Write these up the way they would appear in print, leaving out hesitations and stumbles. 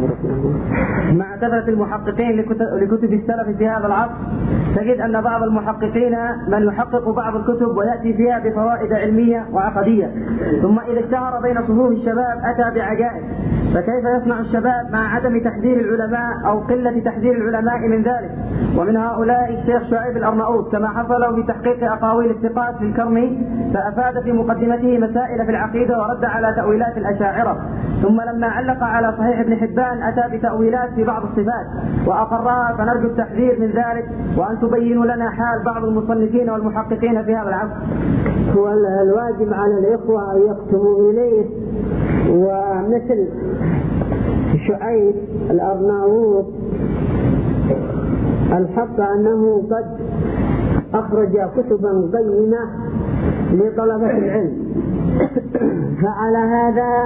مع كثرة المحققين لكتب السلف في هذا العصر، تجد أن بعض المحققين من يحقق بعض الكتب ويأتي فيها بفوائد علمية وعقدية، ثم إذا اشتهر بين صفوف الشباب أتى بعجائب. فكيف يصنع الشباب مع عدم تحذير العلماء أو قلة تحذير العلماء من ذلك؟ ومن هؤلاء الشيخ شعيب الأرناؤوط، كما حصل في تحقيق أقاويل الثقات في الكرمي، فأفاد في مقدمته مسائل في العقيدة ورد على تأويلات الأشاعرة، ثم لما علق على صحيح ابن حبان أتى بتأويلات في بعض الصفات وأقرها، فنرجو التحذير من ذلك وأن تبينوا لنا حال بعض المصنفين والمحققين في هذا العصر. هو الواجب على الإخوة أن يكتبوا إليه، ومثل شعيب الأرناؤوط الحق أنه قد أخرج كتبا قيمة لطلبة العلم، فعلى هذا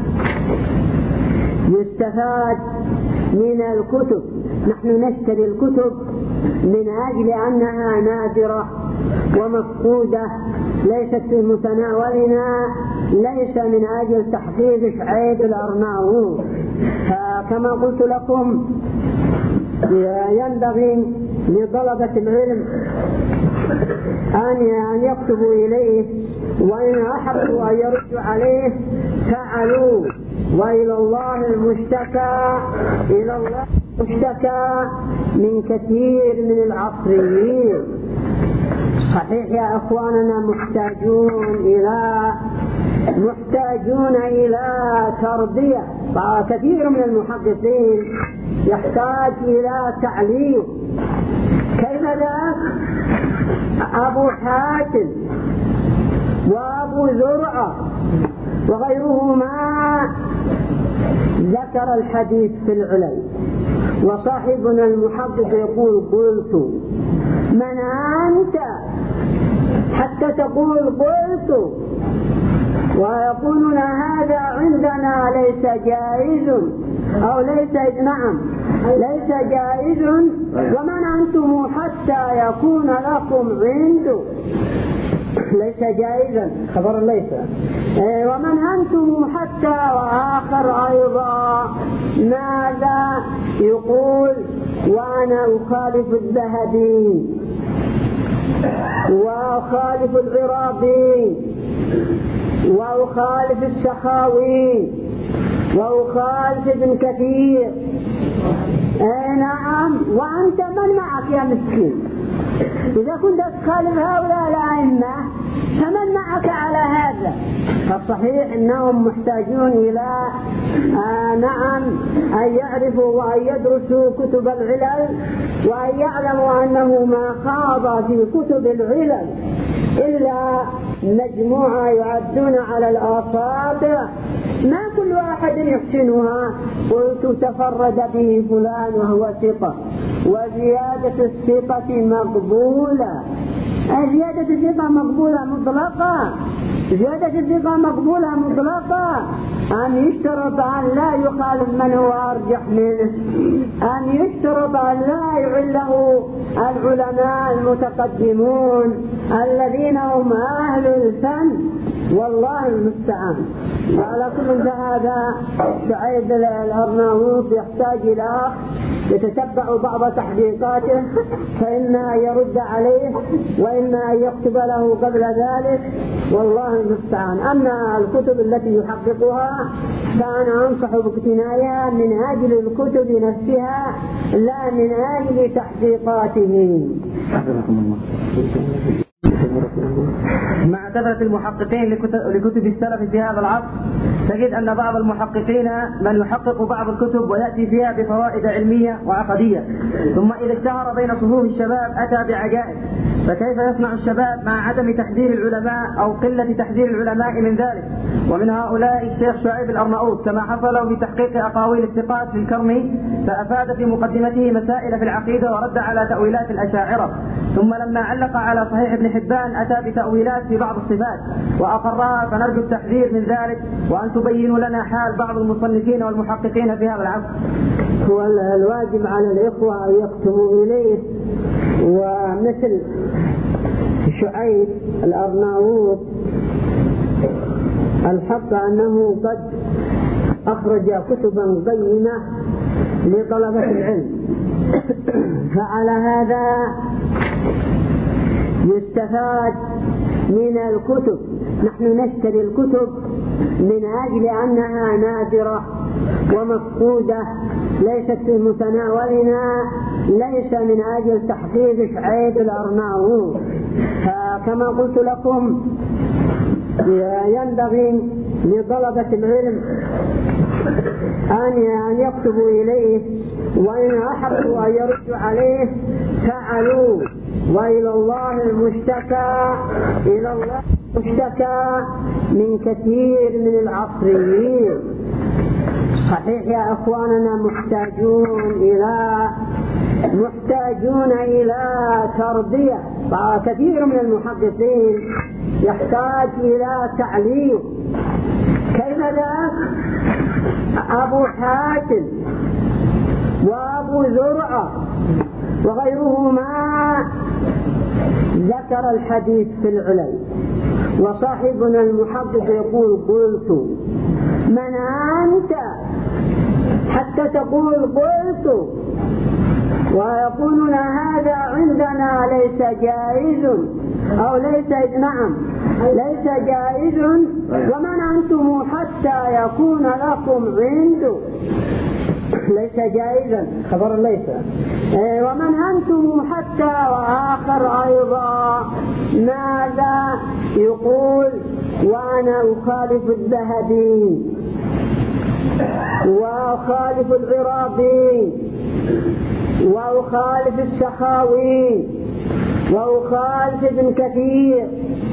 يستفاد من الكتب. نحن نشتري الكتب من أجل أنها نادرة ومفقودة، ليست في متناولنا، ليس من أجل تحقيق شعيب الأرناؤوط. فكما قلت لكم ينبغي لطلبة العلم أن يكتبوا إليه، وإن أحبوا أن يردوا عليه فعلوا، وإلى الله المشتكى، إلى الله المشتكى من كثير من العصريين. صحيح يا أخواننا محتاجون إلى تربية، فكثير من المحققين يحتاج إلى تعليم. كيف ذاك؟ أبو حاتم وأبو زرعة وغيرهما ذكر الحديث في العلل، وصاحبنا المحقق يقول قلت. من أنت حتى تقول قلت؟ ويقولون هذا عندنا ليس جائز، أو ليس جائز. ومن أنتم حتى يكون لكم عنده ليس جائزا، خبر ليس. ومن أنتم حتى، وآخر أيضا ماذا يقول؟ وأنا أخالف الذهبي وأخالف العراقي وأخالف السخاوي وأخالف ابن كثير. نعم، وأنت من معك يا مسكين؟ إذا كنت تخالف هؤلاء الأئمة فمن معك على هذا؟ فالصحيح أنهم محتاجون إلى نعم أن يعرفوا وأن يدرسوا كتب العلل، وأن يعلموا أنه ما خاض في كتب العلل إلا مجموعة يعدون على الأصابع، ما كل واحد يحسنها. قلت تفرد به فلان وهو ثقة، وزيادة الثقة مقبولة. زيادة الثقة مقبولة مطلقة، زيادة الثقة مقبولة مطلقة. أن يشترط أن لا يخالف من هو أرجح منه، أن يشترط أن لا يعله العلماء المتقدمون الذين هم أهل الفن، والله المستعان. وعلى كل فهذا شعيب الأرناؤوط يحتاج إلى يتتبع بعض تحقيقاته، فإما يرد عليه وإما يكتب له قبل ذلك، والله المستعان. أما الكتب التي يحققها فأنا أنصح باقتنائها من أجل الكتب نفسها لا من أجل تحقيقاته. مع كثرة المحققين لكتب السلف في هذا العصر، تجد أن بعض المحققين من يحقق بعض الكتب ويأتي فيها بفوائد علمية وعقدية، ثم إذا اشتهر بين صفوف الشباب أتى بعجائب. فكيف يصنع الشباب مع عدم تحذير العلماء أو قلة تحذير العلماء من ذلك؟ ومن هؤلاء الشيخ شعيب الأرناؤوط، كما حصل في تحقيق أقاويل الثقات في الكرمي، فأفاد في مقدمته مسائل في العقيدة ورد على تأويلات الأشاعرة، ثم لما علق على صحيح ابن حبان أتى بتأويلات في بعض الصفات وأقرها، فنرجو التحذير من ذلك وأن تبينوا لنا حال بعض المصنفين والمحققين في هذا العصر. هو الواجب على الإخوة أن يكتبوا إليه، ومثل شعيب الأرناؤوط الحق أنه قد أخرج كتبا قيمة لطلبة العلم. فعلى هذا يستفاد من الكتب. نحن نشتري الكتب من أجل أنها نادرة ومفقودة، ليست في متناولنا، ليس من أجل تحقيق شعيب الأرناؤوط. فكما قلت لكم ينبغي لطلبة العلم أن يكتبوا إليه، وإن أحبوا أن يردوا عليه فعلوا. وإلى الله المشتكى، إلى الله المشتكى من كثير من العصريين. صحيح يا أخواننا محتاجون إلى تربية. كثير من المحدثين يحتاج إلى تعليم. كيف ذاك؟ أبو حاتم وأبو زرعة وغيرهما ذكر الحديث في العلل، وصاحبنا المحدث يقول قلت من أنت حتى تقول قلت، ويقولون هذا عندنا ليس جائز أو ليس جائز. ومن أنتم حتى يكون لكم عنده ليس جائزا، خبر ليس. ومن أنتم حتى، وآخر أيضا ماذا يقول؟ وأنا أخالف الذهبي وأخالف العراقي وأخالف السخاوي وأخالف ابن كثير.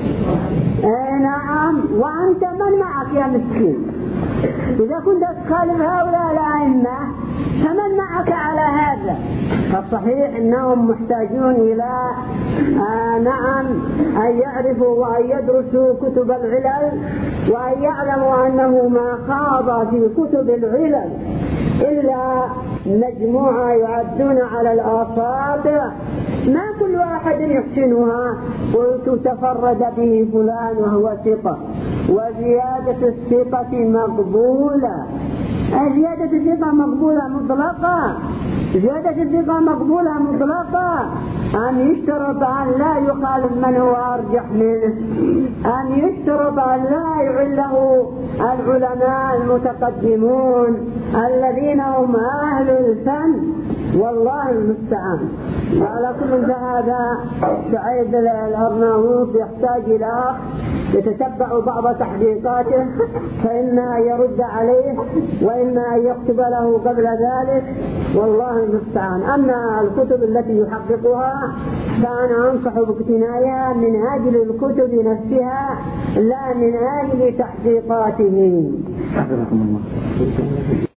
نعم، وأنت من معك يا مسكين؟ إذا كنت تخالف هؤلاء الأئمة فمن معك على هذا؟ فالصحيح أنهم محتاجون إلى نعم أن يعرفوا وأن يدرسوا كتب العلل، وأن يعلموا أنه ما خاض في كتب العلل إلا مجموعة يعدون على الأساطير، ما كل واحد يحسنها. قلت تفرد به فلان وهو ثقة، وزيادة الثقة مقبولة. زيادة الثقة مقبولة مطلقة، زيادة الثقة مقبولة مطلقة. أن يشترط أن لا يخالف من هو أرجح منه، أن يشترط أن لا يعله العلماء المتقدمون الذين هم أهل الفن، والله المستعان. وعلى كل هذا شعيب الأرناؤوط يحتاج إلى أخ يتتبع بعض تحقيقاته، فإما أن يرد عليه وإما أن يكتب له قبل ذلك، والله المستعان. أما الكتب التي يحققها فأنا أنصح باقتنائها من أجل الكتب نفسها لا من أجل تحقيقاته.